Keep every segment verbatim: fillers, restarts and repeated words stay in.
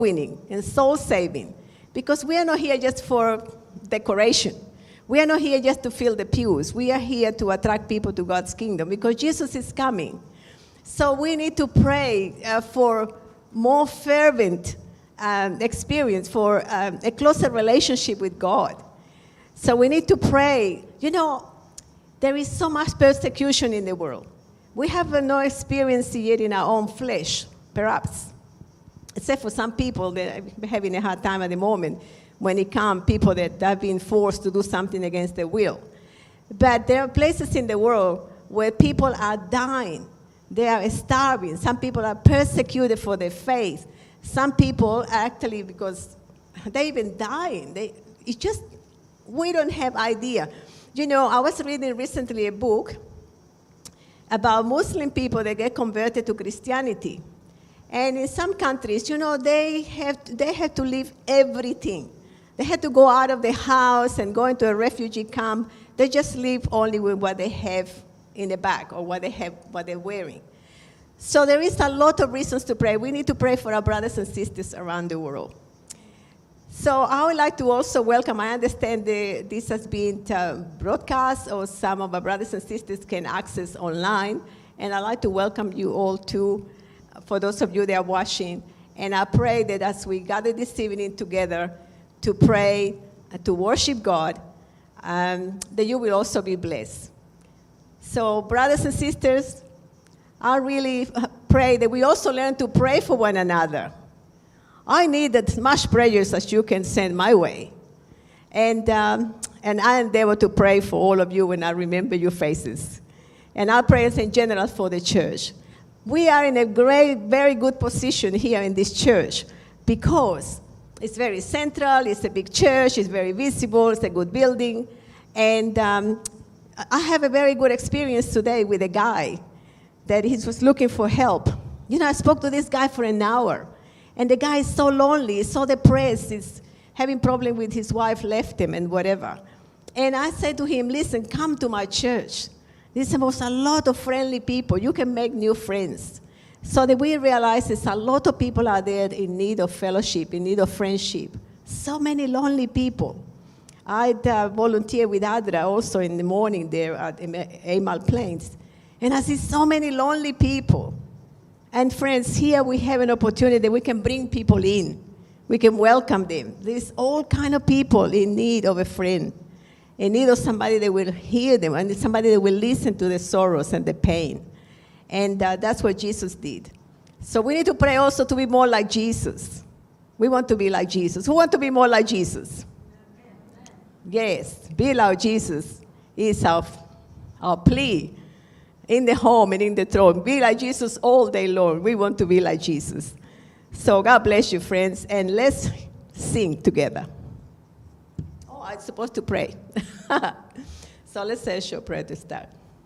winning and soul saving, because we are not here just for decoration. We are not here just to fill the pews. We are here to attract people to God's kingdom because Jesus is coming. So we need to pray uh, for more fervent um, experience, for um, a closer relationship with God. So we need to pray. You know, there is so much persecution in the world. We have no experience yet in our own flesh, perhaps. Except for some people that are having a hard time at the moment when it comes people that have been forced to do something against their will. But there are places in the world where people are dying. They are starving. Some people are persecuted for their faith. Some people actually, because they're even dying. They, it's just, we don't have idea. You know, I was reading recently a book about Muslim people that get converted to Christianity. And in some countries, you know, they have to, they have to leave everything. They had to go out of the house and go into a refugee camp. They just live only with what they have in the bag or what they have, what they're wearing. So there is a lot of reasons to pray. We need to pray for our brothers and sisters around the world. So I would like to also welcome, I understand the, this has been uh, broadcast, or some of our brothers and sisters can access online. And I'd like to welcome you all too, for those of you that are watching. And I pray that as we gather this evening together to pray and to worship God, um, that you will also be blessed. So brothers and sisters, I really pray that we also learn to pray for one another. I need as much prayers as you can send my way. And, um, and I endeavor to pray for all of you when I remember your faces. And I pray in general for the church. We are in a great, very good position here in this church because it's very central, it's a big church, it's very visible, it's a good building. And um, I have a very good experience today with a guy that he was looking for help. You know, I spoke to this guy for an hour. And the guy is so lonely, he's so depressed, he's having problem with his wife left him and whatever. And I said to him, listen, come to my church. There's almost a lot of friendly people. You can make new friends. So that we realize there's a lot of people out there in need of fellowship, in need of friendship. So many lonely people. I uh, volunteer with Adra also in the morning there at Amal Plains. And I see so many lonely people. And friends, here we have an opportunity that we can bring people in. We can welcome them. There's all kind of people in need of a friend, in need of somebody that will hear them, and somebody that will listen to the sorrows and the pain. And uh, that's what Jesus did. So we need to pray also to be more like Jesus. We want to be like Jesus. Who want to be more like Jesus? Yes, be like Jesus is our, our plea. In the home and in the throne. Be like Jesus all day long. We want to be like Jesus. So God bless you, friends, and let's sing together. Oh, I'm supposed to pray. So let's say a short prayer to start.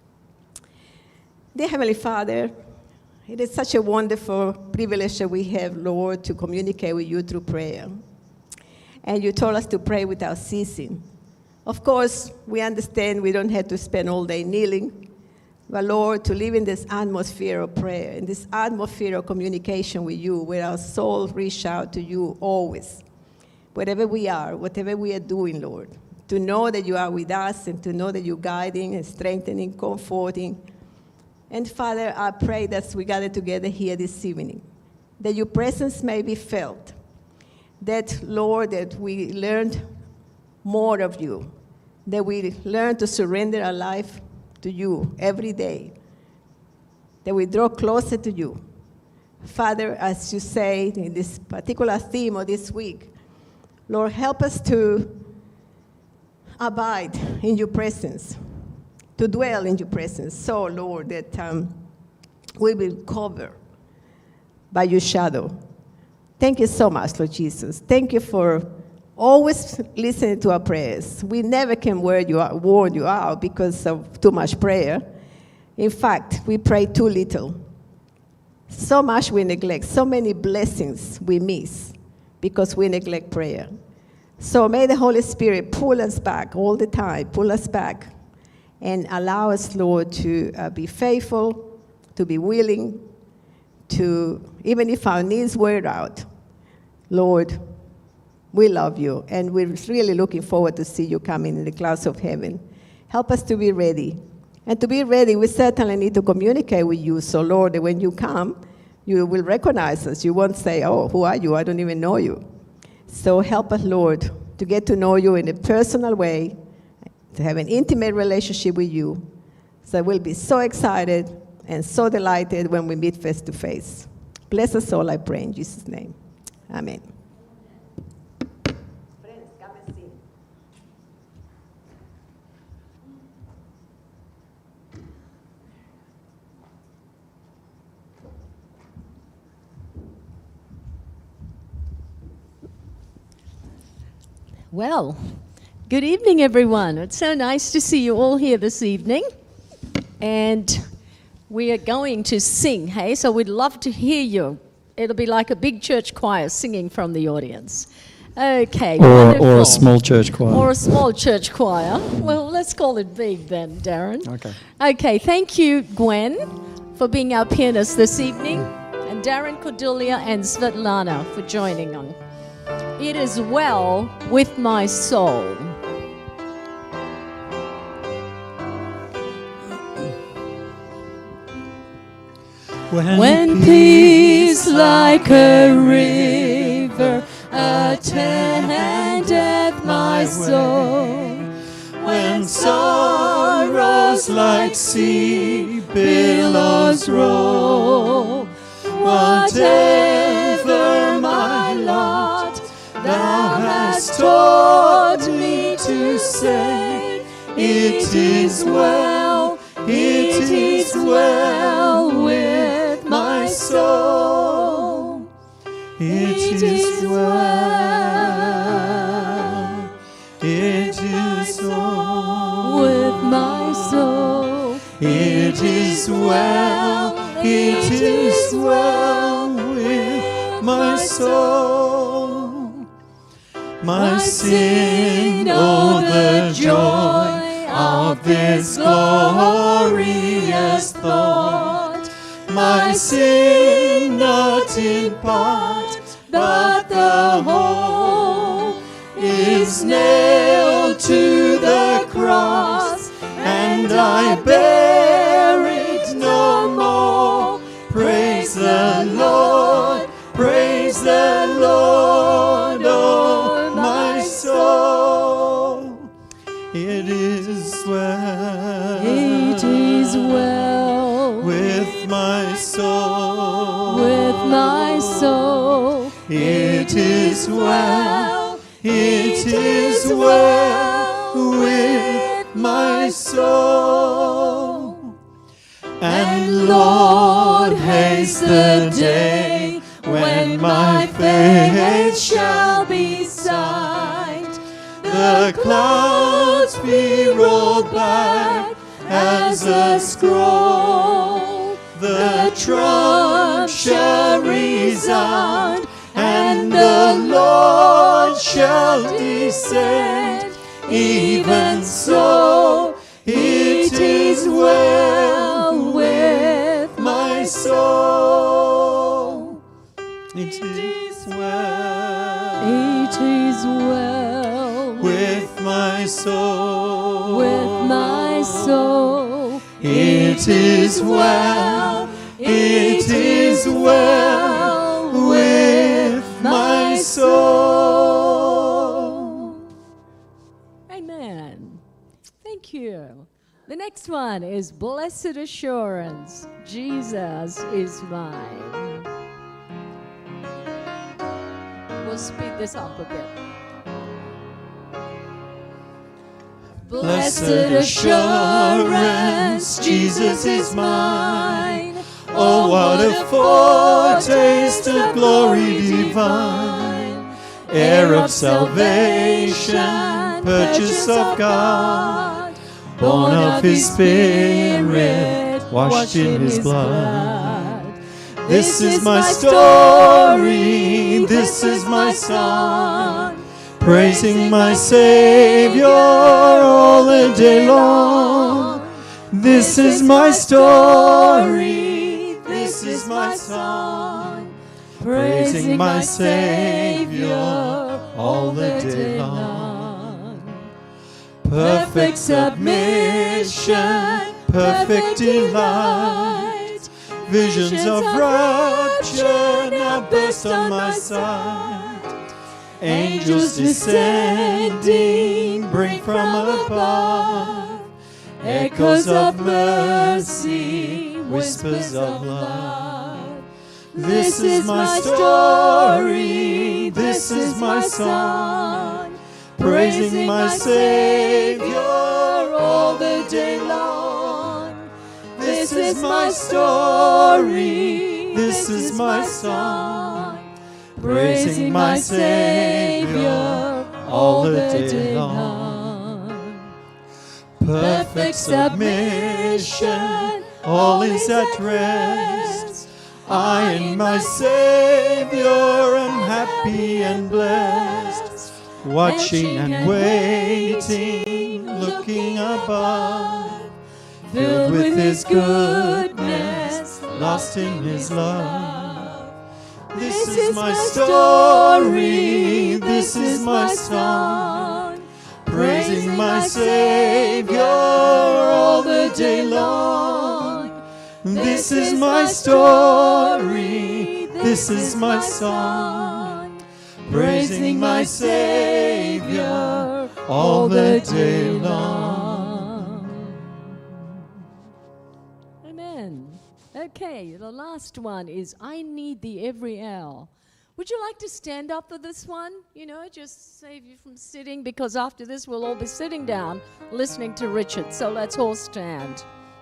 Dear Heavenly Father, it is such a wonderful privilege that we have, Lord, to communicate with you through prayer. And you told us to pray without ceasing. Of course, we understand we don't have to spend all day kneeling. But Lord, to live in this atmosphere of prayer, in this atmosphere of communication with you, where our souls reach out to you always, wherever we are, whatever we are doing, Lord, to know that you are with us and to know that you're guiding and strengthening, comforting. And Father, I pray that as we gather together here this evening, that your presence may be felt, that, Lord, that we learned more of you, that we learn to surrender our life to you every day, that we draw closer to you. Father, as you say in this particular theme of this week, Lord, help us to abide in your presence, to dwell in your presence. So, Lord, that um, we will cover by your shadow. Thank you so much, Lord Jesus. Thank you for always listening to our prayers. We never can wear you out, warn you out because of too much prayer. In fact, we pray too little. So much we neglect. So many blessings we miss because we neglect prayer. So may the Holy Spirit pull us back all the time, pull us back, and allow us, Lord, to uh, be faithful, to be willing, to, even if our knees wear out, Lord, we love you, and we're really looking forward to see you coming in the clouds of heaven. Help us to be ready. And to be ready, we certainly need to communicate with you. So, Lord, when you come, you will recognize us. You won't say, oh, who are you? I don't even know you. So help us, Lord, to get to know you in a personal way, to have an intimate relationship with you. So we'll be so excited and so delighted when we meet face to face. Bless us all, I pray, in Jesus' name. Amen. Friends, come and sing. Well, good evening, everyone. It's so nice to see you all here this evening. And we are going to sing, hey? So we'd love to hear you. It'll be like a big church choir singing from the audience. Okay, or, or a small church choir. Or a small church choir. Well, let's call it big then, Darren. Okay. Okay, thank you, Gwen, for being our pianist this evening, and Darren, Cordelia, and Svetlana for joining on. It is well with my soul. When, when peace like a river attendeth my soul, when sorrows like sea billows roll, whatever my lot, thou hast taught me to say, it is well, it is well with my soul. It is well, it is well with my soul. It is well, it is well with my soul. My sin, oh, the joy of this glorious thought. My sin, not in part, but the whole, is nailed to the cross, and I bear it no more. Praise the Lord, praise the Lord, oh my soul. it is well, It is well with my soul, with my soul. it is well, it is well with my soul. And Lord, haste the day when my faith shall be sight. The clouds be rolled back as a scroll. The trump shall resound, and the Lord shall descend. Even so, it is well with my soul. It is well It is well with my soul, with my soul. it is well, it is well with my soul. Amen. Thank you. The next one is Blessed Assurance, Jesus is mine. We'll speed this up a bit. Blessed assurance, Jesus is mine. Oh, what a foretaste of glory divine, heir of salvation, purchase of God, born of His Spirit, washed in His blood. This is my story, this is my song, praising my Savior all the day long. This is my story, this is my song, praising my Savior all the day long. Perfect submission, perfect delight. Visions of rapture now burst on my sight. Angels descending bring from above echoes of mercy, whispers of love. This is my story, this is my song, praising my Savior all the day long. This is my story, this is my song, praising my Savior all the day long. Perfect submission, all is at rest. I and my Savior am happy and blessed, watching and waiting, looking above, filled with His goodness, lost in His love. This is my story, this is my song, praising my Savior all the day long. This is my story, this is my song, praising my Savior all the day long. Amen. Okay, the last one is I Need Thee Every Hour. Would you like to stand up for this one? You know, just save you from sitting, because after this we'll all be sitting down listening to Richard. So let's all stand.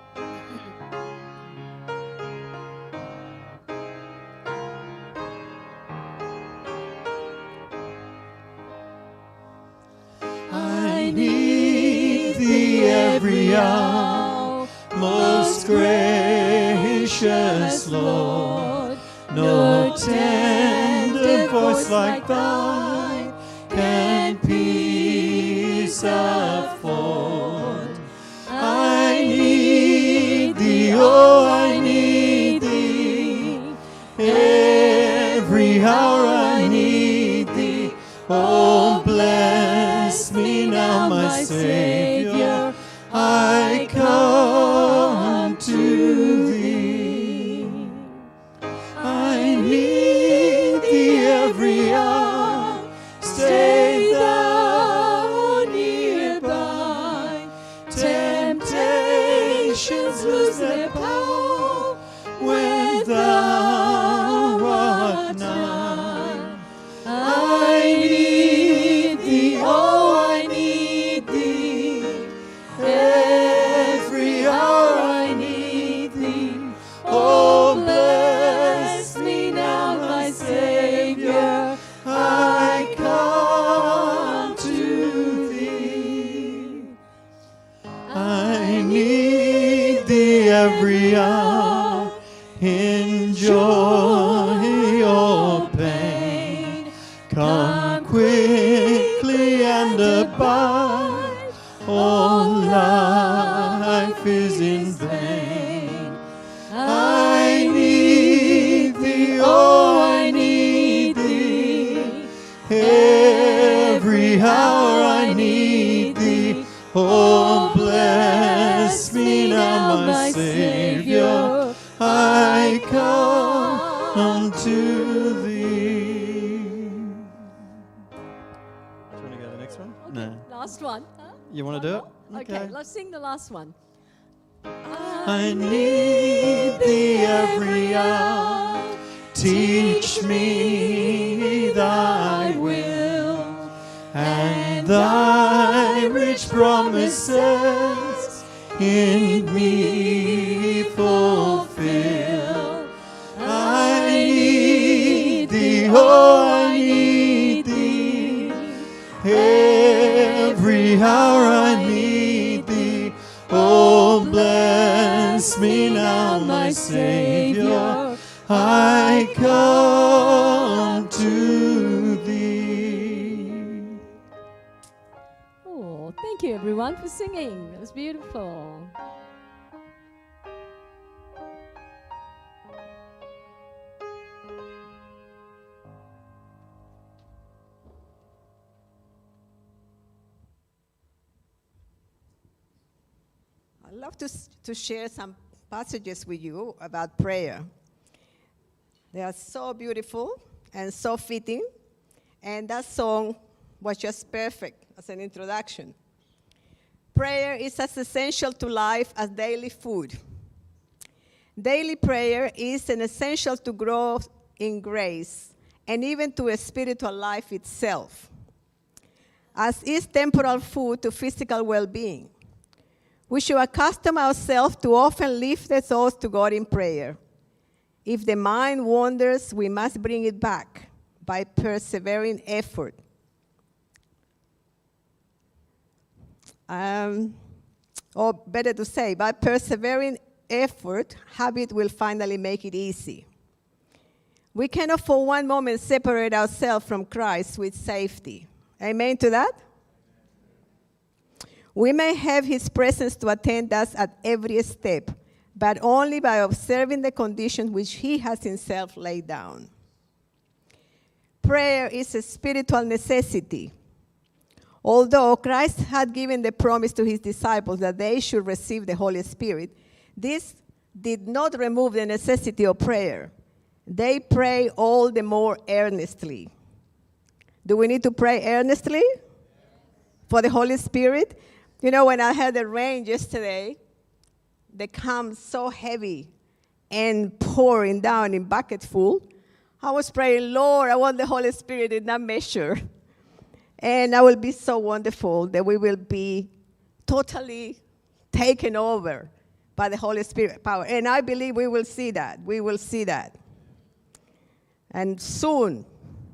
I need Thee every hour, most gracious Lord. No tender voice like Thine can peace afford. I need Thee, oh, I need Thee. Every hour I need Thee. Oh, bless me now, my Savior. I come to Thee. I need Thee every hour. Stay Thou nearby. Temptations lose their power when Thou art nigh. I need Thee, oh, I need Thee. Every hour I need Thee. Oh, bless me now, my Savior. I come to Thee. I need Thee every hour. In joy or pain, come quickly and abide. All life is in vain. I need Thee, oh, I need Thee. Every hour I need Thee. Oh, bless me now, my Savior. I come to Thee. Do you want to go to the next one? Okay, No. last one. Huh? You want to do it? Okay, let's sing the last one. I need Thee every hour. Teach me Thy will, and Thy rich promises in me fulfill. I need Thee, oh, I need Thee. Every hour I need Thee. Oh, bless me now, my Savior. I come to Thee. Oh, thank you everyone for singing. It was beautiful. I'd love to, s- to share some passages with you about prayer. They are so beautiful and so fitting, and that song was just perfect as an introduction. Prayer is as essential to life as daily food. Daily prayer is an essential to growth in grace and even to a spiritual life itself, as is temporal food to physical well-being. We should accustom ourselves to often lift the thoughts to God in prayer. If the mind wanders, we must bring it back by persevering effort. Um, or better to say, by persevering effort, habit will finally make it easy. We cannot for one moment separate ourselves from Christ with safety. Amen to that? We may have his presence to attend us at every step, but only by observing the conditions which he has himself laid down. Prayer is a spiritual necessity. Although Christ had given the promise to his disciples that they should receive the Holy Spirit, this did not remove the necessity of prayer. They pray all the more earnestly. Do we need to pray earnestly for the Holy Spirit? You know, when I had the rain yesterday, they come so heavy and pouring down in bucket full. I was praying, Lord, I want the Holy Spirit in that measure. And I will be so wonderful that we will be totally taken over by the Holy Spirit power. And I believe we will see that. We will see that. And soon,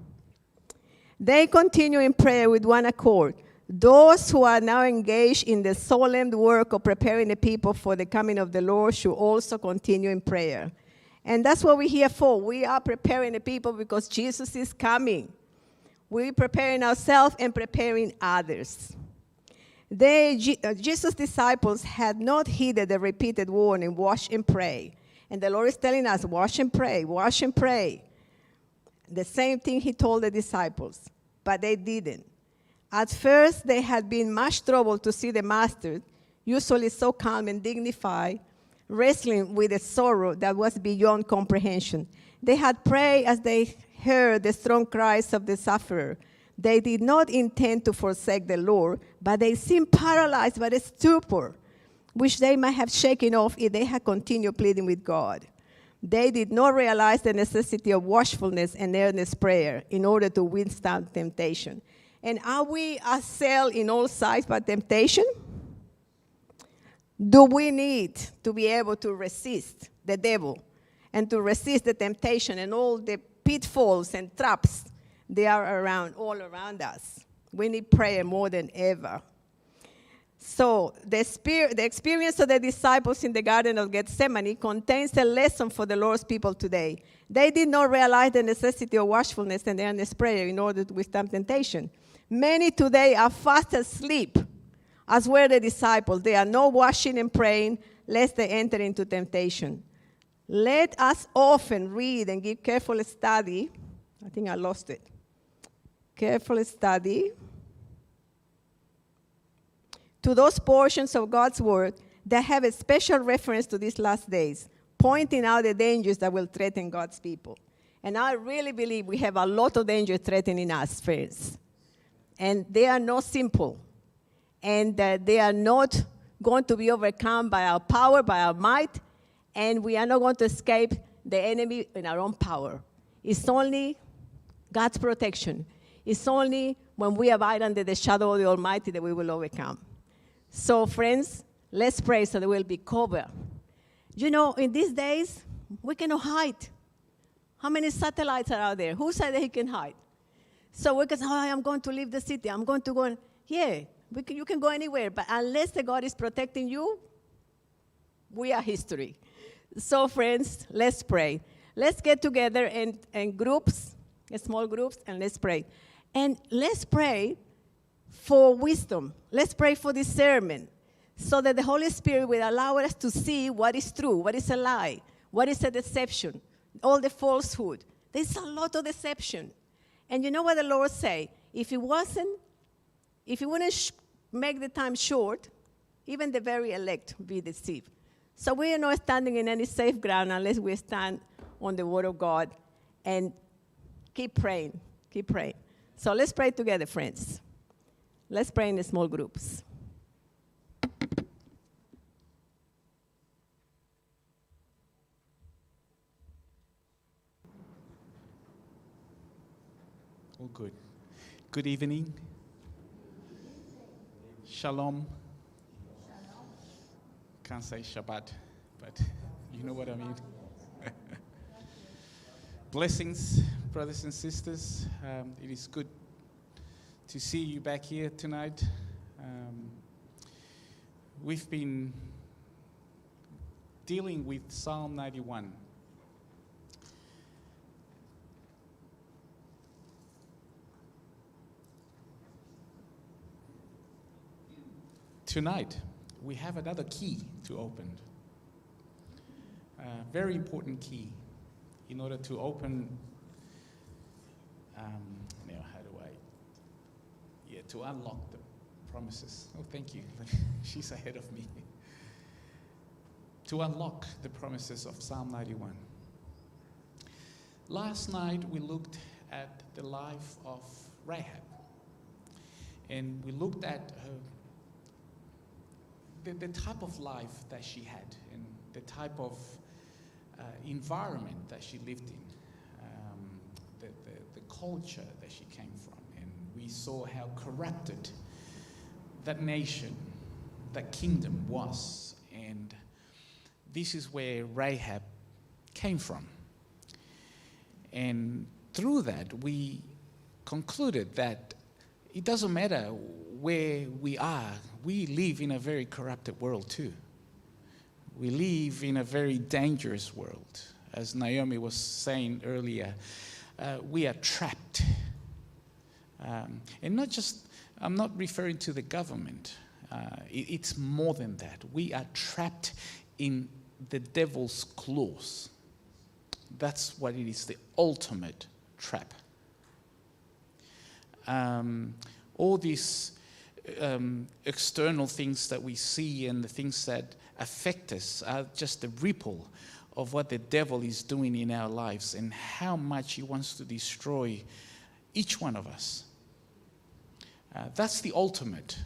they continue in prayer with one accord. Those who are now engaged in the solemn work of preparing the people for the coming of the Lord should also continue in prayer. And that's what we're here for. We are preparing the people because Jesus is coming. We're preparing ourselves and preparing others. They, uh, Jesus' disciples had not heeded the repeated warning, wash and pray. And the Lord is telling us, wash and pray, wash and pray. The same thing he told the disciples, but they didn't. At first, they had been much troubled to see the master, usually so calm and dignified, wrestling with a sorrow that was beyond comprehension. They had prayed as they heard the strong cries of the sufferer. They did not intend to forsake the Lord, but they seemed paralyzed by the stupor, which they might have shaken off if they had continued pleading with God. They did not realize the necessity of watchfulness and earnest prayer in order to withstand temptation. And are we assailed in all sides by temptation? Do we need to be able to resist the devil and to resist the temptation and all the pitfalls and traps they are around, all around us? We need prayer more than ever. So the, spirit, the experience of the disciples in the Garden of Gethsemane contains a lesson for the Lord's people today. They did not realize the necessity of watchfulness and earnest prayer in order to withstand temptation. Many today are fast asleep, as were the disciples. They are not watching and praying, lest they enter into temptation. Let us often read and give careful study. I think I lost it. Careful study to those portions of God's word that have a special reference to these last days, pointing out the dangers that will threaten God's people. And I really believe we have a lot of danger threatening us, friends. And they are not simple. And uh, they are not going to be overcome by our power, by our might, and we are not going to escape the enemy in our own power. It's only God's protection. It's only when we abide under the shadow of the Almighty that we will overcome. So, friends, let's pray so that we'll be covered. You know, in these days, we cannot hide. How many satellites are out there? Who said that he can hide? So we can say, oh, I'm going to leave the city. I'm going to go. And, yeah, we can, you can go anywhere. But unless the God is protecting you, we are history. So, friends, let's pray. Let's get together in, in groups, in small groups, and let's pray. And let's pray for wisdom. Let's pray for discernment so that the Holy Spirit will allow us to see what is true, what is a lie, what is a deception, all the falsehood. There's a lot of deception. And you know what the Lord say? If it wasn't, if He wouldn't sh- make the time short, Even the very elect be deceived. So we are not standing in any safe ground unless we stand on the Word of God and keep praying, keep praying. So let's pray together, friends. Let's pray in the small groups. All good. Good evening. Shalom. Can't say Shabbat, but you know what I mean. Blessings, brothers and sisters. Um, it is good to see you back here tonight. Um, we've been dealing with Psalm ninety-one. Tonight, we have another key to open. A very important key in order to open, um, now how do I, yeah, to unlock the promises. Oh, thank you. She's ahead of me. To unlock the promises of Psalm ninety-one. Last night, we looked at the life of Rahab. And we looked at her The, the type of life that she had and the type of uh, environment that she lived in, um, the, the, the culture that she came from. And we saw how corrupted that nation, that kingdom was. And this is where Rahab came from. And through that, we concluded that it doesn't matter where we are, we live in a very corrupted world too. We live in a very dangerous world. As Naomi was saying earlier, uh, we are trapped. Um, and not just, I'm not referring to the government. Uh, it, it's more than that. We are trapped in the devil's claws. That's what it is, the ultimate trap. Um, all these um, external things that we see and the things that affect us are just a ripple of what the devil is doing in our lives and how much he wants to destroy each one of us. Uh, that's the ultimate.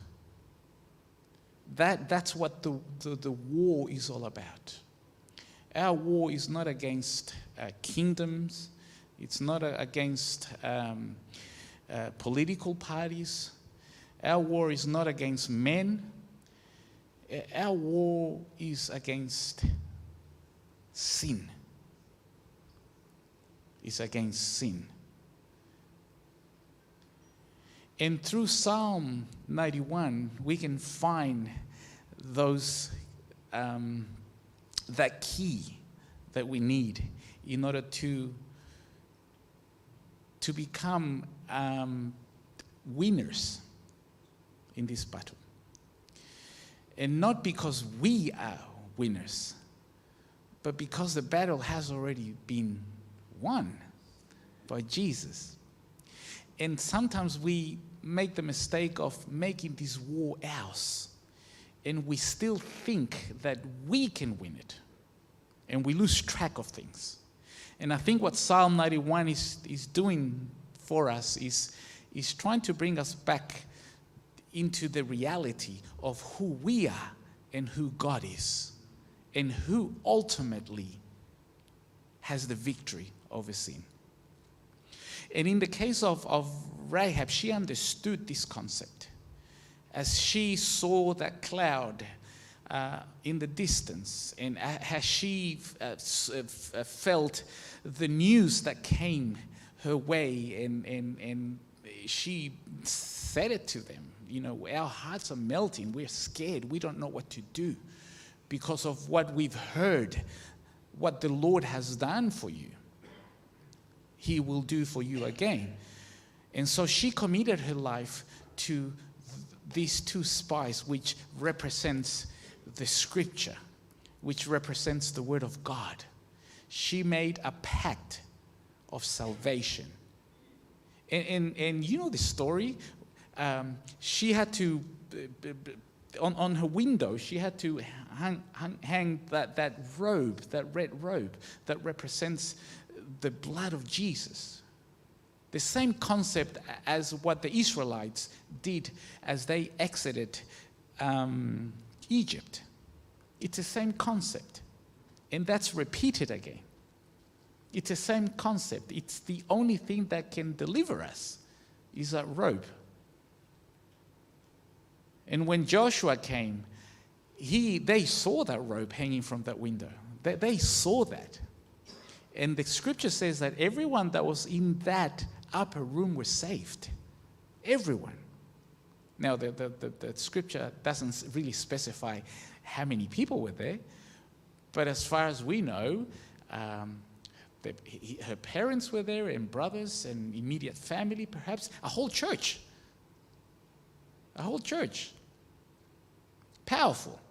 That, that's what the, the, the war is all about. Our war is not against uh, kingdoms. It's not a, against um, uh, political parties. Our war is not against men. Our war is against sin. It's against sin. And through Psalm ninety-one, we can find those um, that key that we need in order to to become um, winners in this battle. And not because we are winners, but because the battle has already been won by Jesus. And sometimes we make the mistake of making this war ours, and we still think that we can win it, and we lose track of things. And I think what Psalm ninety-one is, is doing for us is, is trying to bring us back into the reality of who we are and who God is, and who ultimately has the victory over sin. And in the case of, of Rahab, she understood this concept. As she saw that cloud uh, in the distance, and as she uh, felt the news that came her way, and, and, and she said it to them, you know, our hearts are melting, we're scared, we don't know what to do because of what we've heard, what the Lord has done for you. He will do for you again. And so she committed her life to th- these two spies, which represents the scripture, which represents the word of God. She made a pact of salvation. And, and, and you know the story. Um, she had to b- b- on, on her window, she had to hang, hang, hang that, that robe, that red robe that represents the blood of Jesus. The same concept as what the Israelites did as they exited um, Egypt. It's the same concept. And that's repeated again. It's the same concept. It's the only thing that can deliver us is that robe. And when Joshua came, he, they saw that robe hanging from that window. They, they saw that. And the scripture says that everyone that was in that upper room was saved. Everyone. Now, the, the, the, the scripture doesn't really specify how many people were there, but as far as we know, um, the, he, her parents were there, and brothers and immediate family, perhaps a whole church. A whole church. Powerful.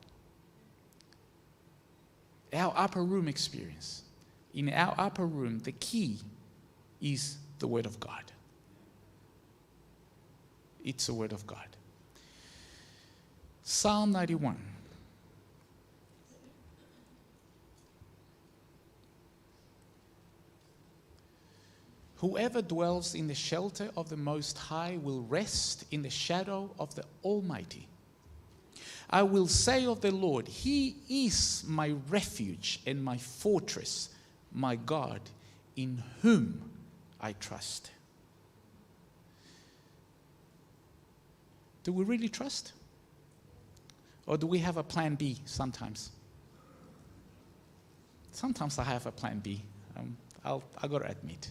Our upper room experience. In our upper room, the key is the Word of God. It's the Word of God. Psalm ninety-one. Whoever dwells in the shelter of the Most High will rest in the shadow of the Almighty. I will say of the Lord, He is my refuge and my fortress, my God, in whom I trust. Do we really trust? Or do we have a plan B sometimes? Sometimes I have a plan B. Um, I'll, I've got to admit.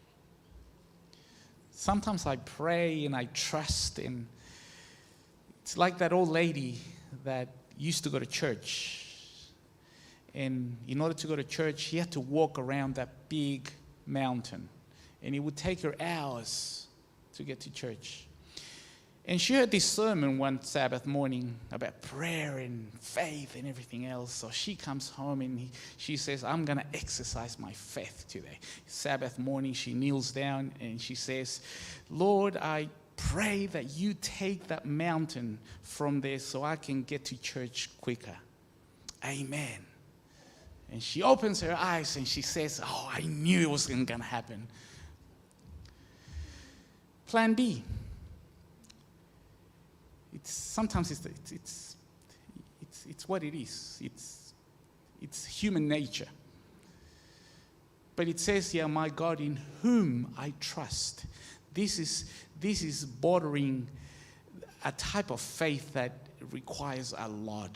Sometimes I pray and I trust, and it's like that old lady that used to go to church. And in order to go to church, she had to walk around that big mountain. And it would take her hours to get to church. And she heard this sermon one Sabbath morning about prayer and faith and everything else. So she comes home and he, she says, I'm going to exercise my faith today. Sabbath morning, she kneels down and she says, Lord, I pray that you take that mountain from there so I can get to church quicker. Amen. And she opens her eyes and she says, oh, I knew it was going to happen. Plan B. It's, sometimes it's, it's, it's, it's, it's what it is. It's, it's human nature. But it says here, my God, in whom I trust. This is, this is bordering a type of faith that requires a lot.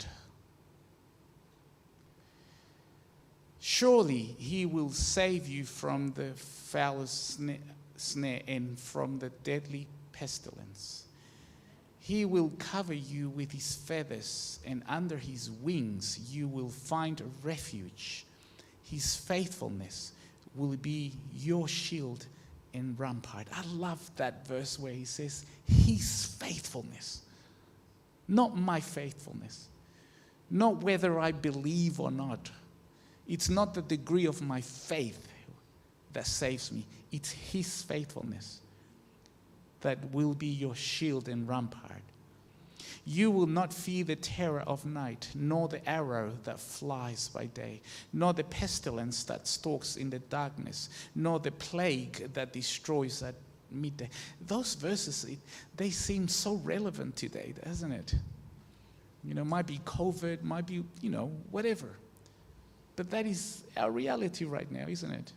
Surely He will save you from the foulest snare and from the deadly pestilence. He will cover you with His feathers, and under His wings you will find a refuge. His faithfulness will be your shield and rampart. I love that verse where He says, His faithfulness. Not my faithfulness. Not whether I believe or not. It's not the degree of my faith that saves me. It's His faithfulness that will be your shield and rampart. You will not fear the terror of night, nor the arrow that flies by day, nor the pestilence that stalks in the darkness, nor the plague that destroys at midday. Those verses, it, they seem so relevant today, doesn't it? You know, might be COVID, might be, you know, whatever. But that is our reality right now, isn't it?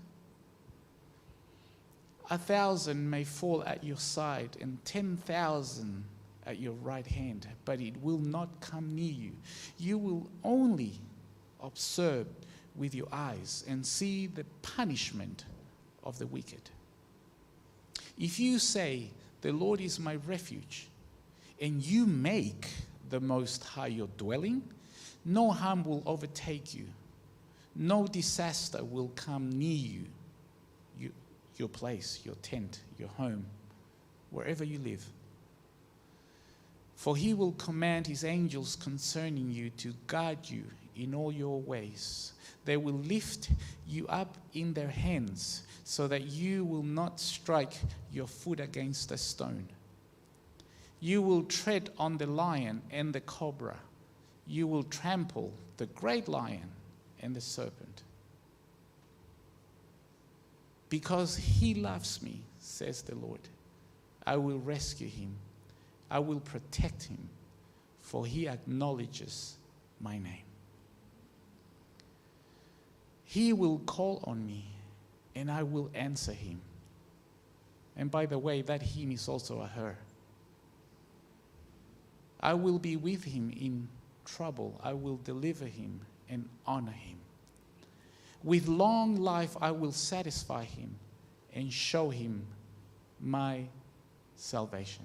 A thousand may fall at your side and ten thousand at your right hand, but it will not come near you. You will only observe with your eyes and see the punishment of the wicked. If you say, the Lord is my refuge, and you make the Most High your dwelling, no harm will overtake you. No disaster will come near you. you your place, your tent, your home, wherever you live. For He will command His angels concerning you to guard you in all your ways. They will lift you up in their hands so that you will not strike your foot against a stone. You will tread on the lion and the cobra. You will trample the great lion and the serpent. Because he loves me, says the Lord, I will rescue him. I will protect him, for he acknowledges my name. He will call on me, and I will answer him. And by the way, that him is also a her. I will be with him in trouble. I will deliver him and honor him. With long life I will satisfy him and show him my salvation.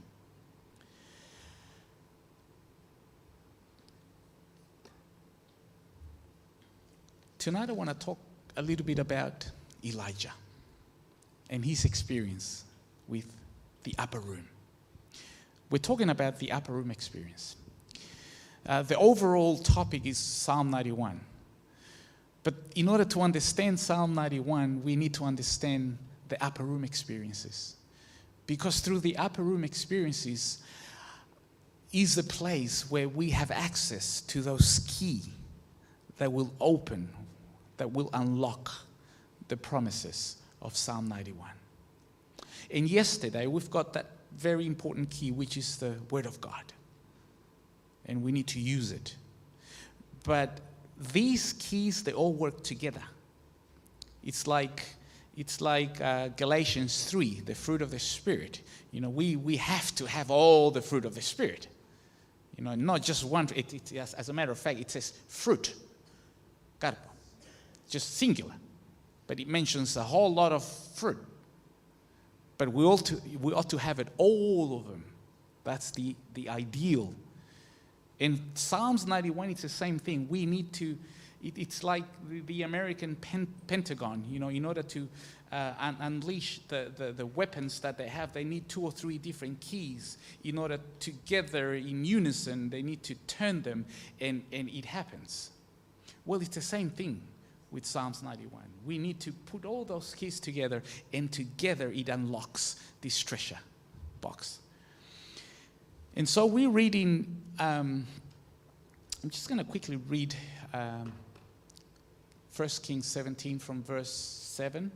Tonight I want to talk a little bit about Elijah and his experience with the upper room. We're talking about the upper room experience. Uh, the overall topic is Psalm ninety-one. But in order to understand Psalm ninety-one, we need to understand the upper room experiences. Because through the upper room experiences is the place where we have access to those keys that will open, that will unlock the promises of Psalm ninety-one. And yesterday, we've got that very important key, which is the Word of God. And we need to use it. But these keys, they all work together. It's like, it's like uh, Galatians three, the fruit of the Spirit. You know, we, we have to have all the fruit of the Spirit. You know, not just one. It, it, as, as a matter of fact, it says fruit. Carpo. Just singular. But it mentions a whole lot of fruit. But we ought to, we ought to have it, all of them. That's the, the ideal. In Psalms ninety-one, it's the same thing. We need to, it, it's like the, the American pen, Pentagon, you know, in order to uh, un, unleash the, the, the weapons that they have, they need two or three different keys. In order together in unison, they need to turn them, and, and it happens. Well, it's the same thing with Psalms ninety-one. We need to put all those keys together, and together it unlocks this treasure box. And so we read in, um, I'm just going to quickly read um, First Kings seventeen from verse seven.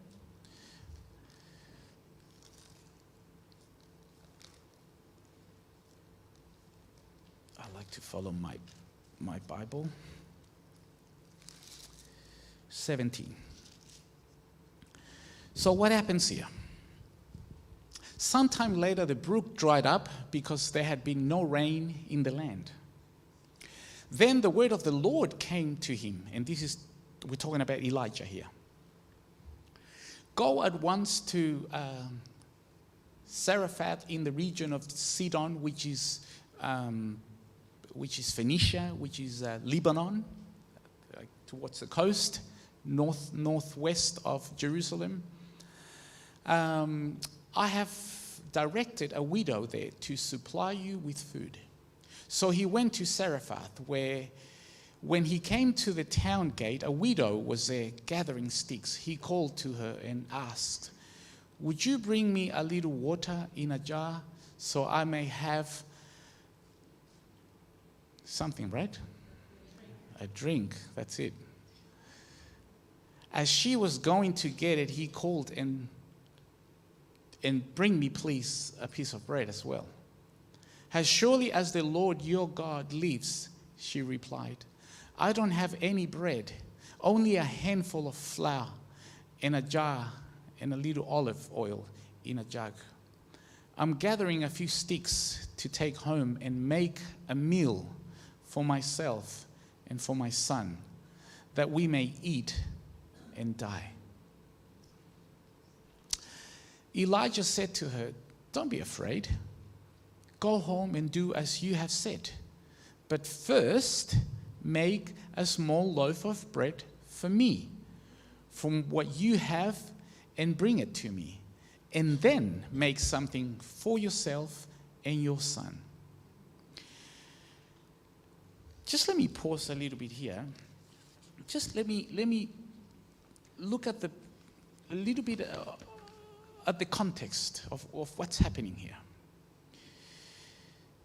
I like to follow my, my Bible. seventeen. So what happens here? Sometime later, the brook dried up because there had been no rain in the land. Then the word of the Lord came to him, and this is, we're talking about Elijah here. Go at once to um, Zarephath in the region of Sidon, which is um, which is Phoenicia, which is uh, Lebanon, uh, towards the coast, north northwest of Jerusalem. Um, I have directed a widow there to supply you with food. So he went to Zarephath, where when he came to the town gate, a widow was there gathering sticks. He called to her and asked, would you bring me a little water in a jar so I may have something, right? A drink, that's it. As she was going to get it, he called and and bring me, please, a piece of bread as well. As surely as the Lord your God lives, she replied, I don't have any bread, only a handful of flour in a jar and a little olive oil in a jug. I'm gathering a few sticks to take home and make a meal for myself and for my son, that we may eat and die. Elijah said to her, don't be afraid. Go home and do as you have said. But first, make a small loaf of bread for me from what you have and bring it to me. And then make something for yourself and your son. Just let me pause a little bit here. Just let me, let me look at the, a little bit uh, at the context of, of what's happening here.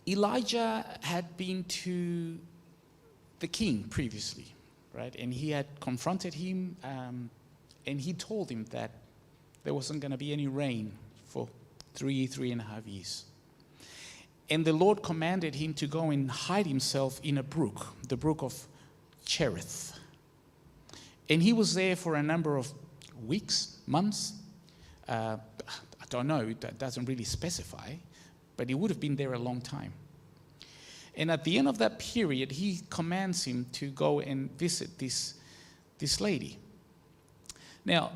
Elijah had been to the king previously, right? And he had confronted him, um, and he told him that there wasn't going to be any rain for three, three and a half years. And the Lord commanded him to go and hide himself in a brook, the brook of Cherith. And he was there for a number of weeks, months. Uh, I don't know, that doesn't really specify, but he would have been there a long time. And at the end of that period, he commands him to go and visit this, this lady. Now,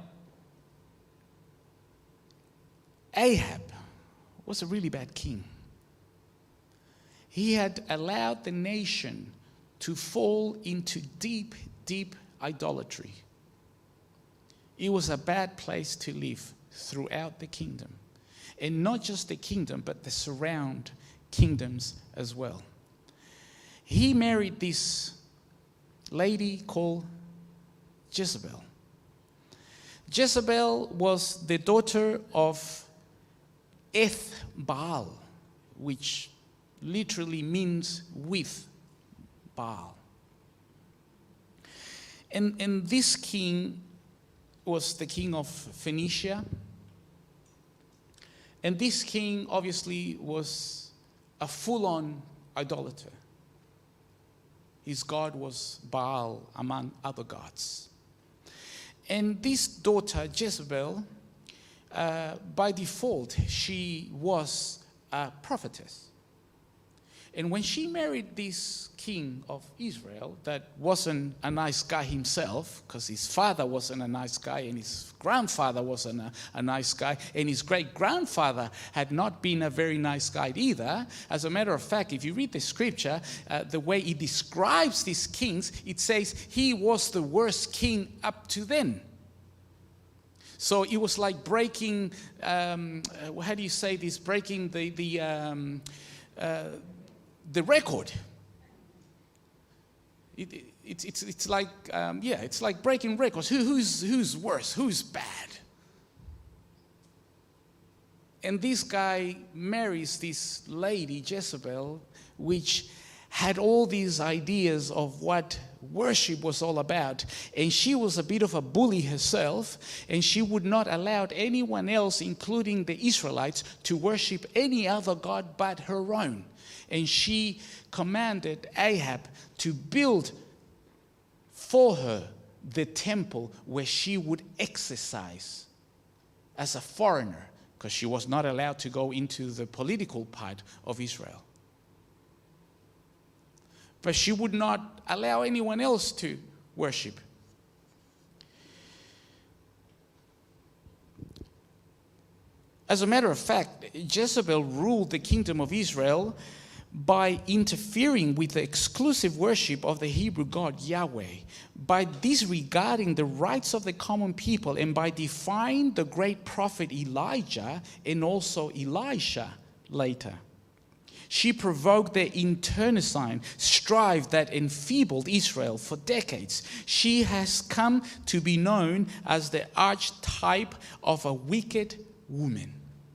Ahab was a really bad king. He had allowed the nation to fall into deep, deep idolatry. It was a bad place to live throughout the kingdom. And not just the kingdom, but the surround kingdoms as well. He married this lady called Jezebel. Jezebel was the daughter of Ethbaal, which literally means with Baal. And, and this king was the king of Phoenicia. And this king obviously was a full-on idolater. His god was Baal, among other gods. And this daughter, Jezebel, uh, by default, she was a prophetess. And when she married this king of Israel that wasn't a nice guy himself, because his father wasn't a nice guy and his grandfather wasn't a, a nice guy, and his great-grandfather had not been a very nice guy either. As a matter of fact, if you read the scripture, uh, the way it describes these kings, it says he was the worst king up to then. So it was like breaking, um, uh, how do you say this, breaking the, the, um, uh, the record. It, it, it's, it's, it's like, um, yeah, it's like breaking records. Who, who's, who's worse? Who's bad? And this guy marries this lady, Jezebel, which had all these ideas of what worship was all about. And she was a bit of a bully herself, and she would not allow anyone else, including the Israelites, to worship any other god but her own. And she commanded Ahab to build for her the temple where she would exercise as a foreigner, because she was not allowed to go into the political part of Israel. But she would not allow anyone else to worship. As a matter of fact, Jezebel ruled the kingdom of Israel by interfering with the exclusive worship of the Hebrew God Yahweh, by disregarding the rights of the common people, and by defying the great prophet Elijah and also Elisha later. She provoked the internecine strife that enfeebled Israel for decades. She has come to be known as the archetype of a wicked woman.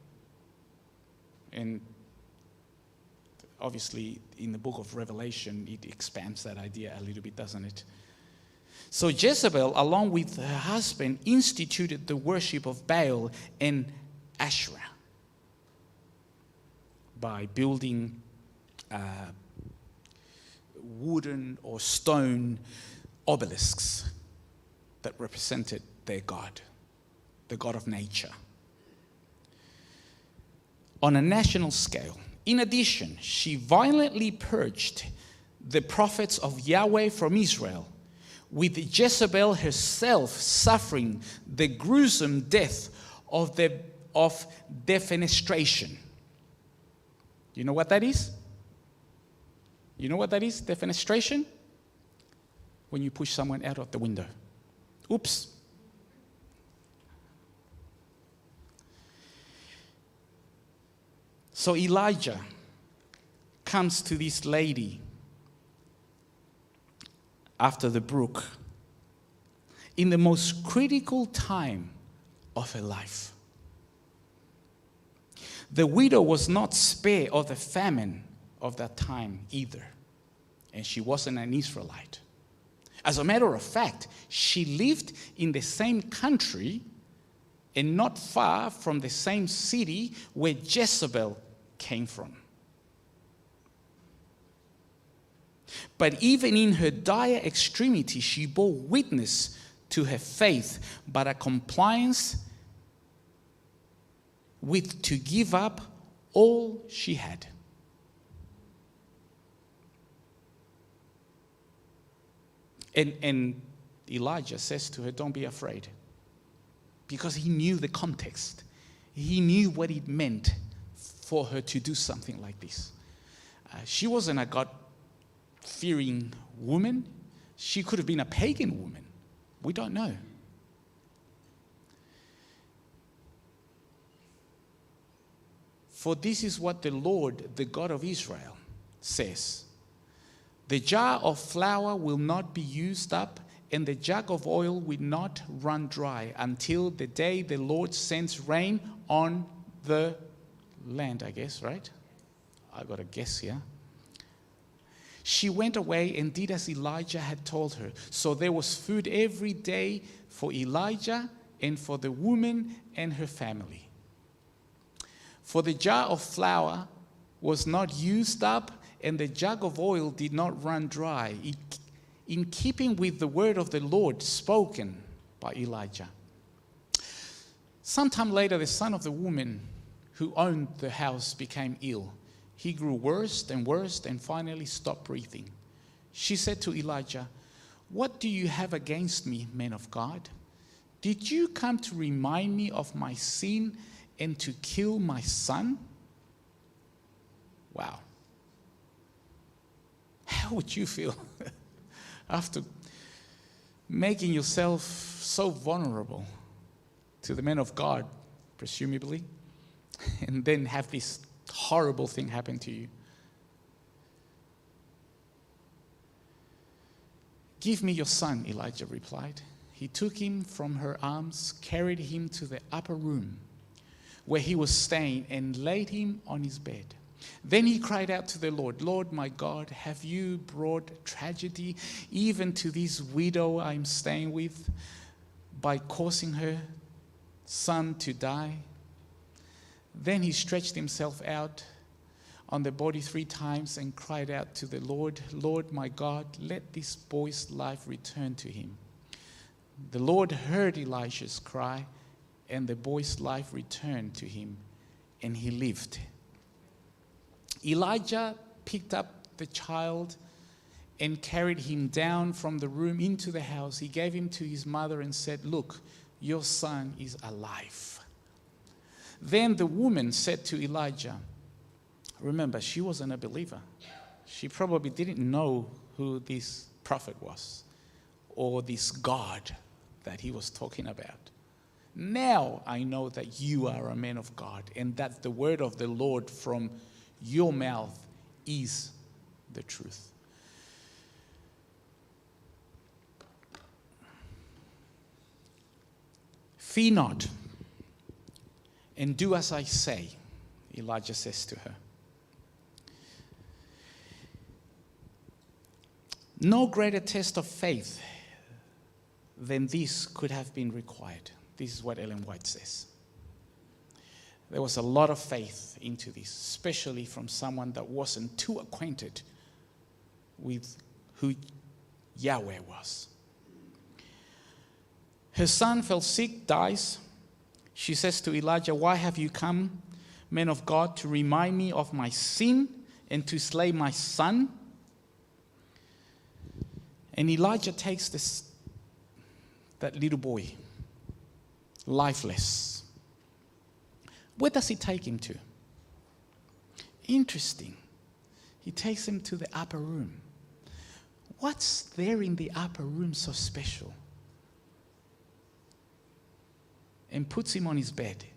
And obviously, in the book of Revelation, it expands that idea a little bit, doesn't it? So Jezebel, along with her husband, instituted the worship of Baal and Asherah by building uh, wooden or stone obelisks that represented their god, the god of nature. On a national scale, in addition, she violently purged the prophets of Yahweh from Israel, with Jezebel herself suffering the gruesome death of, the, of defenestration. You know what that is? You know what that is, defenestration? When you push someone out of the window. Oops. So Elijah comes to this lady after the brook in the most critical time of her life. The widow was not spared of the famine of that time either. And she wasn't an Israelite. As a matter of fact, she lived in the same country and not far from the same city where Jezebel came from. But even in her dire extremity, she bore witness to her faith, but a compliance with to give up all she had. And, and Elijah says to her, don't be afraid. Because he knew the context. He knew what it meant for her to do something like this. Uh, she wasn't a God-fearing woman. She could have been a pagan woman. We don't know. For this is what the Lord, the God of Israel, says. The jar of flour will not be used up, and the jug of oil will not run dry until the day the Lord sends rain on the land, I guess, right? I got a guess here. She went away and did as Elijah had told her. So there was food every day for Elijah and for the woman and her family. For the jar of flour was not used up, and the jug of oil did not run dry, in keeping with the word of the Lord spoken by Elijah. Sometime later, the son of the woman who owned the house became ill. He grew worse and worse and finally stopped breathing. She said to Elijah, "What do you have against me, man of God? Did you come to remind me of my sin and to kill my son?" Wow. How would you feel after making yourself so vulnerable to the man of God, presumably, and then have this horrible thing happen to you? "Give me your son," Elijah replied. He took him from her arms, carried him to the upper room where he was staying, and laid him on his bed. Then he cried out to the Lord, "Lord, my God, have you brought tragedy even to this widow I am staying with by causing her son to die?" Then he stretched himself out on the body three times and cried out to the Lord, "Lord, my God, let this boy's life return to him." The Lord heard Elijah's cry, and the boy's life returned to him, and he lived. Elijah picked up the child and carried him down from the room into the house. He gave him to his mother and said, "Look, your son is alive." Then the woman said to Elijah, remember, she wasn't a believer. She probably didn't know who this prophet was or this God that he was talking about. "Now I know that you are a man of God and that the word of the Lord from your mouth is the truth." "Fear not, and do as I say," Elijah says to her. No greater test of faith than this could have been required. This is what Ellen White says. There was a lot of faith into this, especially from someone that wasn't too acquainted with who Yahweh was. Her son fell sick, dies. She says to Elijah, "Why have you come, man of God, to remind me of my sin and to slay my son?" And Elijah takes this, that little boy, lifeless. Where does he take him to? Interesting. He takes him to the upper room. What's there in the upper room so special? And puts him on his bed.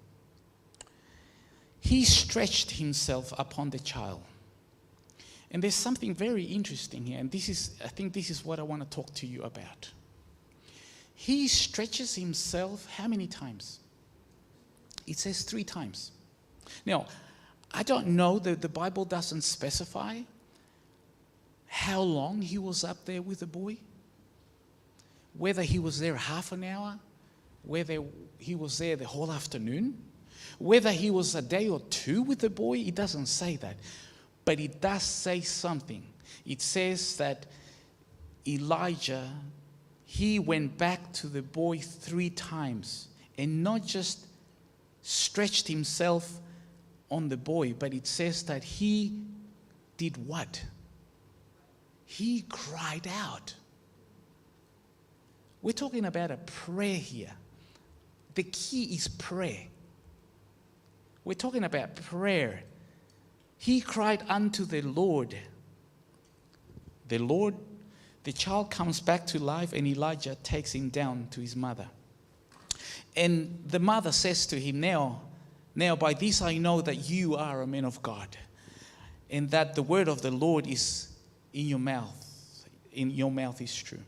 He stretched himself upon the child. And there's something very interesting here, and this is, I think this is what I want to talk to you about. He stretches himself how many times? It says three times. Now, I don't know, the, the Bible doesn't specify how long he was up there with the boy. Whether he was there half an hour, whether he was there the whole afternoon, whether he was a day or two with the boy, it doesn't say that. But it does say something. It says that Elijah, he went back to the boy three times and not just stretched himself on the boy, but it says that he did what? He cried out. We're talking about a prayer here. The key is prayer. We're talking about prayer. He cried unto the Lord. The Lord, the child comes back to life, and Elijah takes him down to his mother. And the mother says to him, now, now by this I know that you are a man of God, and that the word of the Lord is in your mouth. In your mouth is true.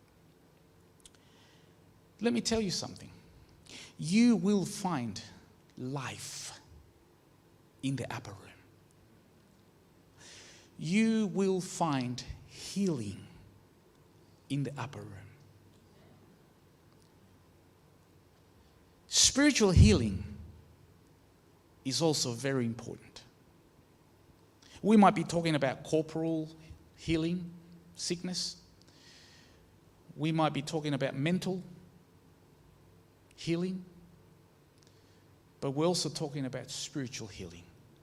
Let me tell you something. You will find life in the upper room. You will find healing in the upper room. Spiritual healing is also very important. We might be talking about corporal healing, sickness. We might be talking about mental healing. But we're also talking about spiritual healing.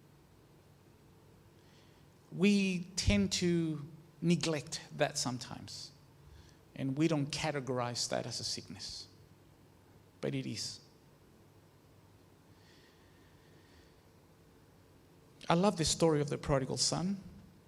We tend to neglect that sometimes. And we don't categorize that as a sickness. But it is. I love the story of the prodigal son.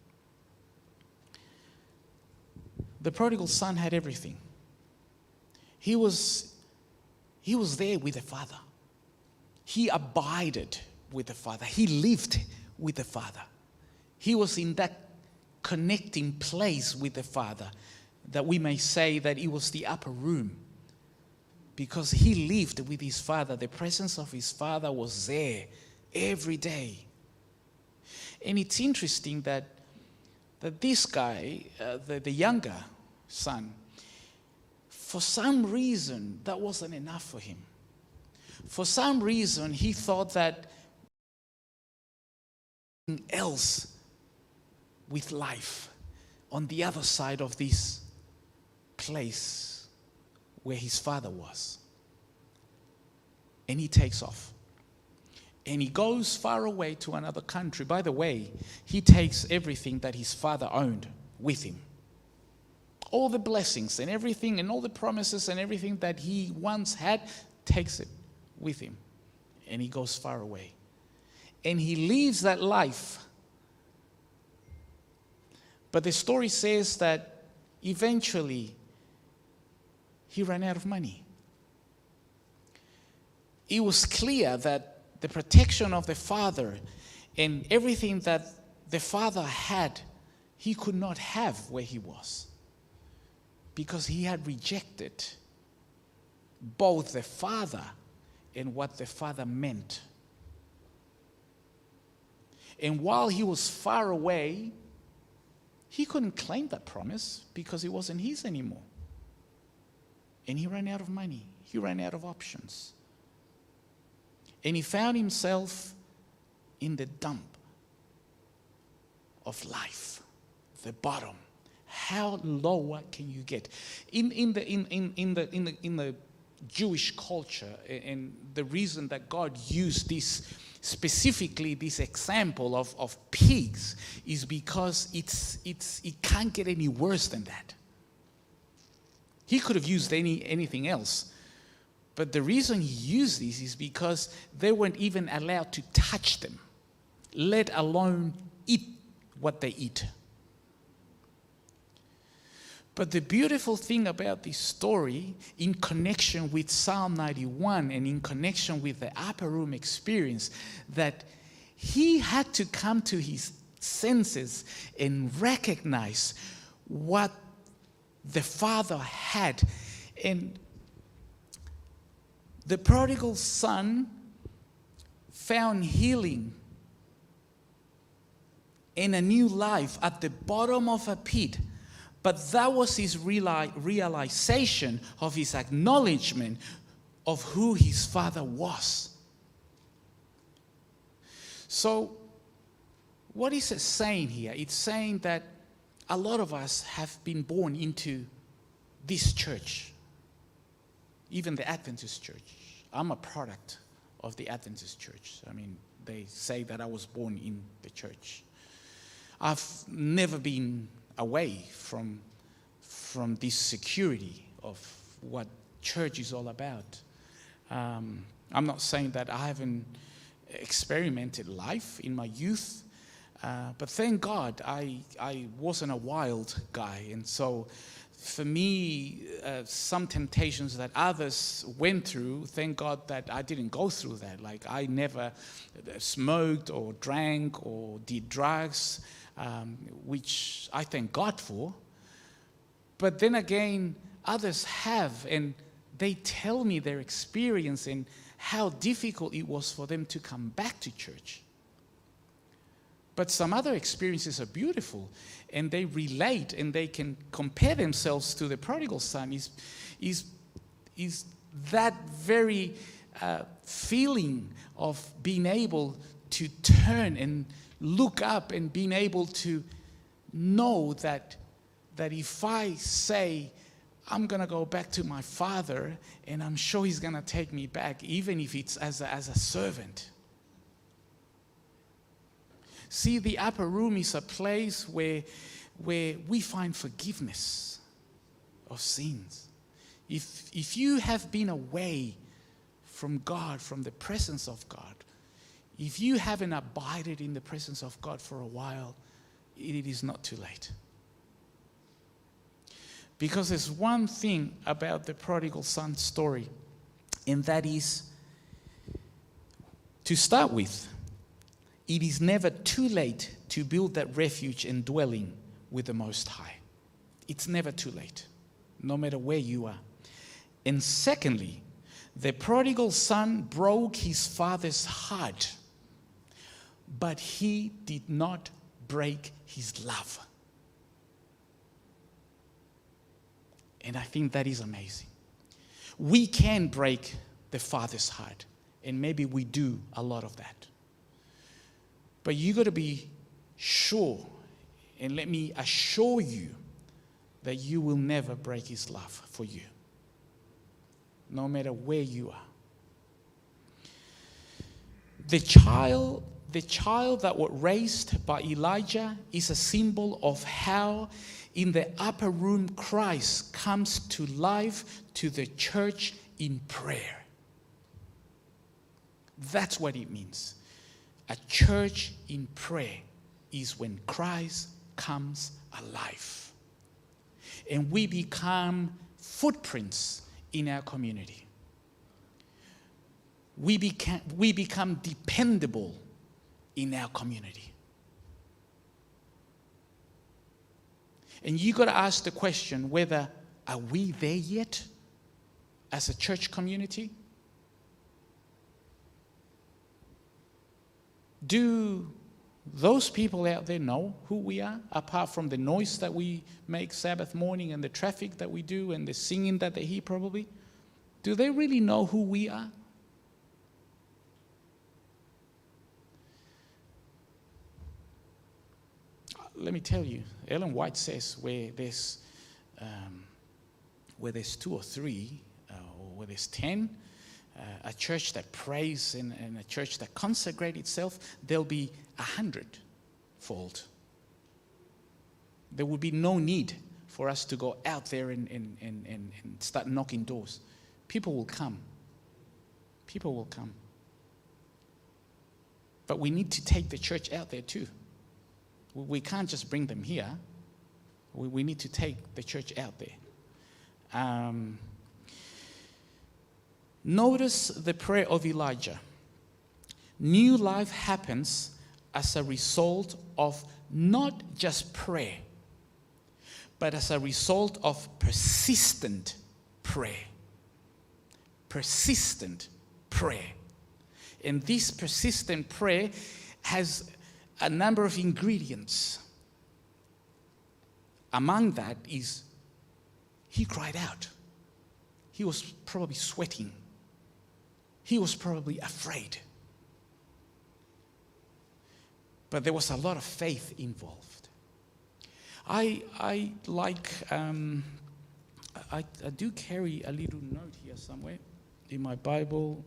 The prodigal son had everything. He was, he was there with the father. He abided with the Father. He lived with the Father. He was in that connecting place with the Father, that we may say that it was the upper room, because he lived with his Father. The presence of his Father was there every day. And it's interesting that, that this guy, uh, the, the younger son, for some reason, that wasn't enough for him. For some reason, he thought that something else with life on the other side of this place where his father was. And he takes off. And he goes far away to another country. By the way, he takes everything that his father owned with him. All the blessings and everything and all the promises and everything that he once had, takes it with him, and he goes far away, and he lives that life. But the story says that eventually he ran out of money. It was clear that the protection of the father and everything that the father had, he could not have where he was, because he had rejected both the father and what the father meant. And while he was far away, he couldn't claim that promise because it wasn't his anymore. And he ran out of money. He ran out of options. And he found himself in the dump of life, the bottom. How low can you get? In, in, the, in, in, in, the, in, the, in the Jewish culture, and the reason that God used this, specifically this example of, of pigs, is because it's, it's, it can't get any worse than that. He could have used any, anything else. But the reason he used this is because they weren't even allowed to touch them, let alone eat what they eat. But the beautiful thing about this story, in connection with Psalm ninety-one and in connection with the upper room experience, that he had to come to his senses and recognize what the father had. And the prodigal son found healing and a new life at the bottom of a pit. But that was his reali- realization of his acknowledgement of who his father was. So, what is it saying here? It's saying that a lot of us have been born into this church, even the Adventist church. I'm a product of the Adventist church. I mean, they say that I was born in the church. I've never been away from, from this security of what church is all about. Um, I'm not saying that I haven't experimented life in my youth, uh, but thank God I, I wasn't a wild guy. And so for me, uh, some temptations that others went through, thank God that I didn't go through that. Like I never smoked or drank or did drugs, um, which I thank God for. But then again, others have, and they tell me their experience and how difficult it was for them to come back to church. But some other experiences are beautiful, and they relate and they can compare themselves to the prodigal son. Is, is, is that very uh, feeling of being able to turn and look up and being able to know that, that if I say, I'm going to go back to my father, and I'm sure he's going to take me back, even if it's as a, as a servant. See, the upper room is a place where, where we find forgiveness of sins. If, if you have been away from God, from the presence of God, if you haven't abided in the presence of God for a while, it is not too late. Because there's one thing about the prodigal son story, and that is, to start with, it is never too late to build that refuge and dwelling with the Most High. It's never too late, no matter where you are. And secondly, the prodigal son broke his father's heart, but he did not break his love. And I think that is amazing. We can break the father's heart, and maybe we do a lot of that. But you got to be sure, and let me assure you, that you will never break his love for you, no matter where you are. The child, the child that was raised by Elijah is a symbol of how in the upper room Christ comes to life to the church in prayer. That's what it means. A church in prayer is when Christ comes alive. And we become footprints in our community. We become, we become dependable in our community. And you got to ask the question whether, are we there yet as a church community? Do those people out there know who we are, apart from the noise that we make Sabbath morning and the traffic that we do and the singing that they hear probably? Do they really know who we are? Let me tell you, Ellen White says where there's, um, where there's two or three, uh, or where there's ten, uh, a church that prays and, and a church that consecrates itself, there'll be a hundredfold. There will be no need for us to go out there and, and, and, and, and start knocking doors. People will come. People will come. But we need to take the church out there too. We can't just bring them here. We, we need to take the church out there. Um, notice the prayer of Elijah. New life happens as a result of not just prayer, but as a result of persistent prayer. Persistent prayer. And this persistent prayer has a number of ingredients. Among that is he cried out. He was probably sweating. He was probably afraid. But there was a lot of faith involved. I I like, um, I, I do carry a little note here somewhere in my Bible.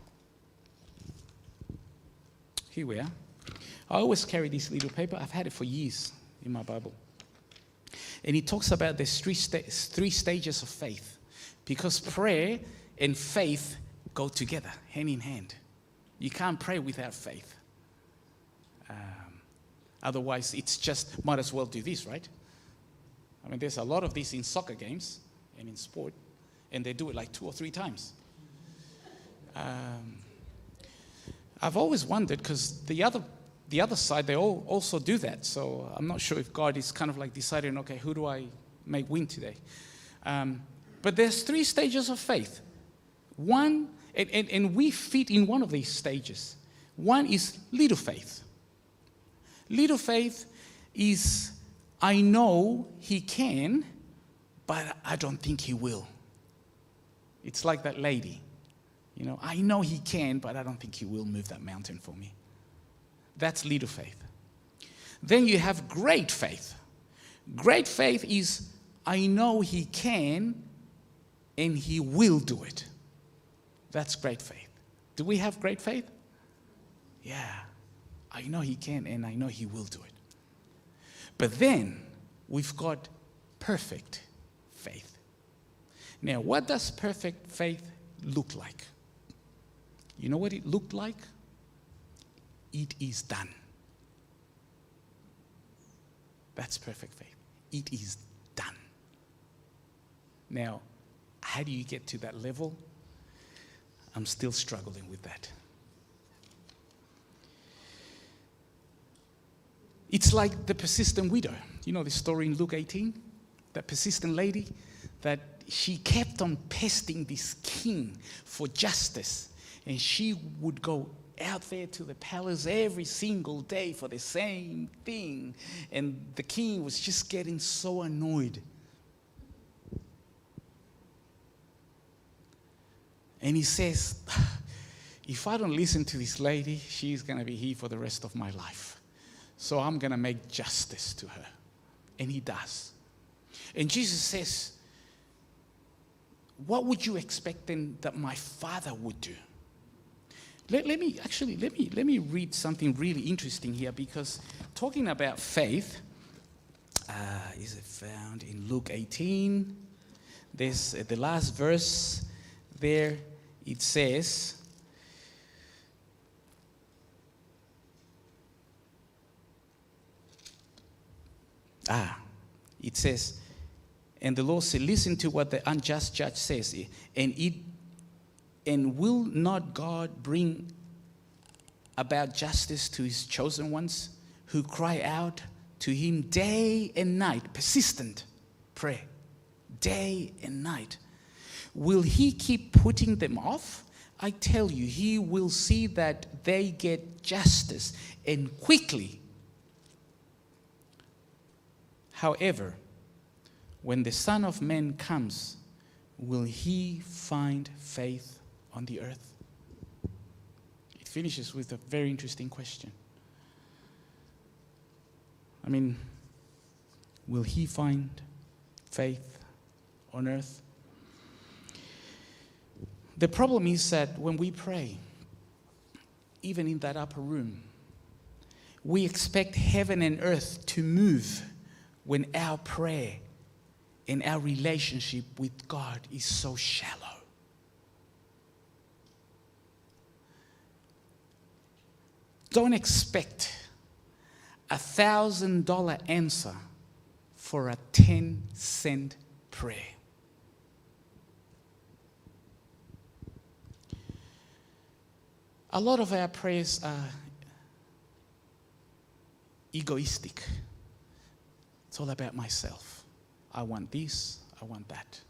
Here we are. I always carry this little paper. I've had it for years in my Bible. And it talks about there's three, sta- three stages of faith. Because prayer and faith go together, hand in hand. You can't pray without faith. Um, otherwise, it's just, might as well do this, right? I mean, there's a lot of this in soccer games and in sport, and they do it like two or three times. Um, I've always wondered, because the other the other side, they all also do that. So I'm not sure if God is kind of like deciding, okay, who do I make win today? Um, but there's three stages of faith. One, and, and, and we fit in one of these stages. One is little faith. Little faith is, I know he can, but I don't think he will. It's like that lady. You know, I know he can, but I don't think he will move that mountain for me. That's little faith. Then you have great faith. Great faith is, I know he can and he will do it. That's great faith. Do we have great faith? Yeah. I know he can and I know he will do it. But then we've got perfect faith. Now, what does perfect faith look like? You know what it looked like? It is done. That's perfect faith. It is done. Now, how do you get to that level? I'm still struggling with that. It's like the persistent widow. You know the story in Luke eighteen? That persistent lady, that she kept on pestering this king for justice. And she would go out there to the palace every single day for the same thing. And the king was just getting so annoyed. And he says, if I don't listen to this lady, she's going to be here for the rest of my life. So I'm going to make justice to her. And he does. And Jesus says, what would you expect then that my Father would do? Let, let me actually let me let me read something really interesting here, because talking about faith, uh, is it found in Luke eighteen? There's uh, the last verse there. It says, ah, it says, and the Lord said, listen to what the unjust judge says, and it. And will not God bring about justice to his chosen ones who cry out to him day and night, persistent prayer, day and night? Will he keep putting them off? I tell you, he will see that they get justice, and quickly. However, when the Son of Man comes, will he find faith on the earth? It finishes with a very interesting question. I mean, will he find faith on earth? The problem is that when we pray, even in that upper room, we expect heaven and earth to move when our prayer and our relationship with God is so shallow. Don't expect a thousand dollar answer for a ten cent prayer. A lot of our prayers are egoistic. It's all about myself. I want this, I want that.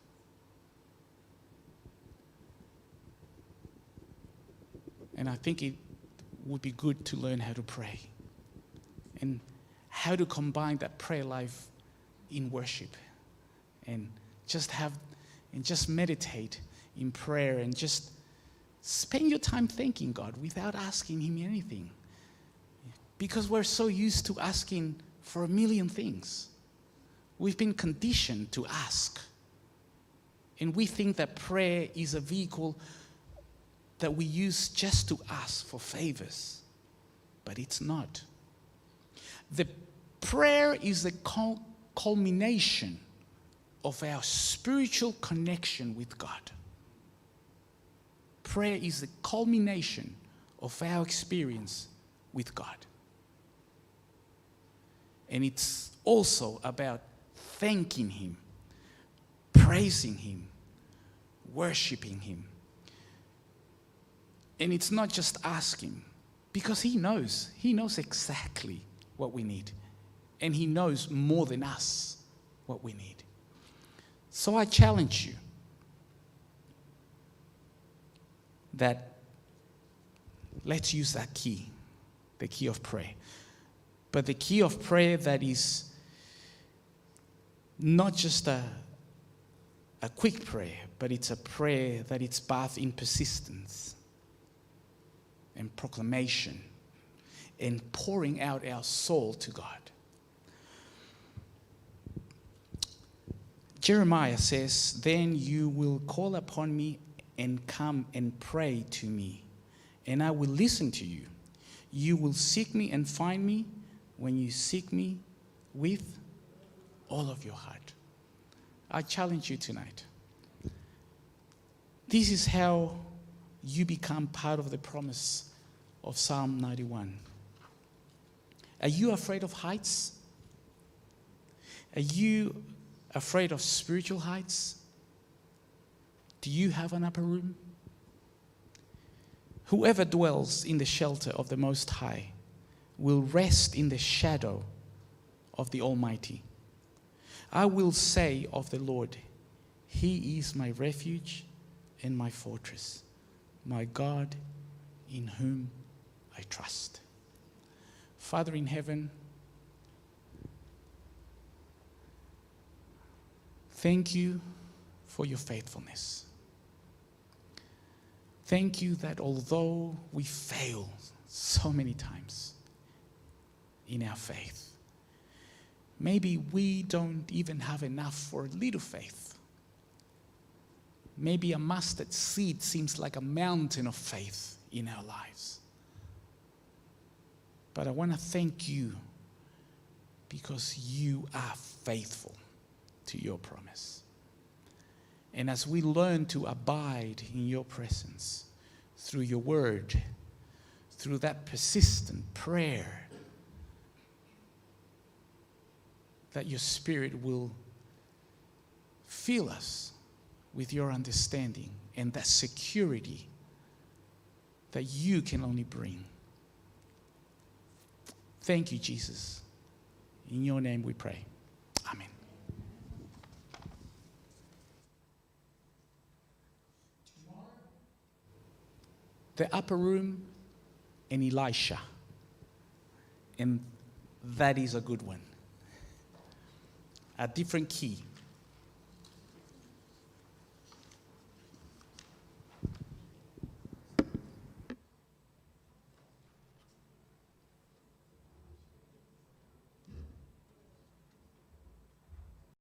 And I think it would be good to learn how to pray. and how to combine that prayer life in worship, and just have and just meditate in prayer, and just spend your time thanking God without asking him anything. Because we're so used to asking for a million things. We've been conditioned to ask. And we think that prayer is a vehicle that we use just to ask for favors. But it's not. The prayer is the cul- culmination of our spiritual connection with God. Prayer is the culmination of our experience with God. And it's also about thanking him, praising him, worshiping him. And it's not just asking, because he knows. He knows exactly what we need. And he knows more than us what we need. So I challenge you that let's use that key, the key of prayer. But the key of prayer that is not just a, a quick prayer, but it's a prayer that it's bathed in persistence and proclamation and pouring out our soul to God. Jeremiah says, "Then you will call upon me and come and pray to me, and I will listen to you. You will seek me and find me when you seek me with all of your heart." I challenge you tonight. This is how you become part of the promise of Psalm ninety-one. Are you afraid of heights? Are you afraid of spiritual heights? Do you have an upper room? Whoever dwells in the shelter of the Most High will rest in the shadow of the Almighty. I will say of the Lord, he is my refuge and my fortress, my God in whom I trust. Father in heaven, thank you for your faithfulness. Thank you that although we fail so many times in our faith, maybe we don't even have enough for a little faith. Maybe a mustard seed seems like a mountain of faith in our lives. But I want to thank you because you are faithful to your promise. And as we learn to abide in your presence through your word, through that persistent prayer, that your Spirit will fill us with your understanding and that security that you can only bring. Thank you, Jesus. In your name we pray. Amen. The upper room and Elisha. And that is a good one. A different key.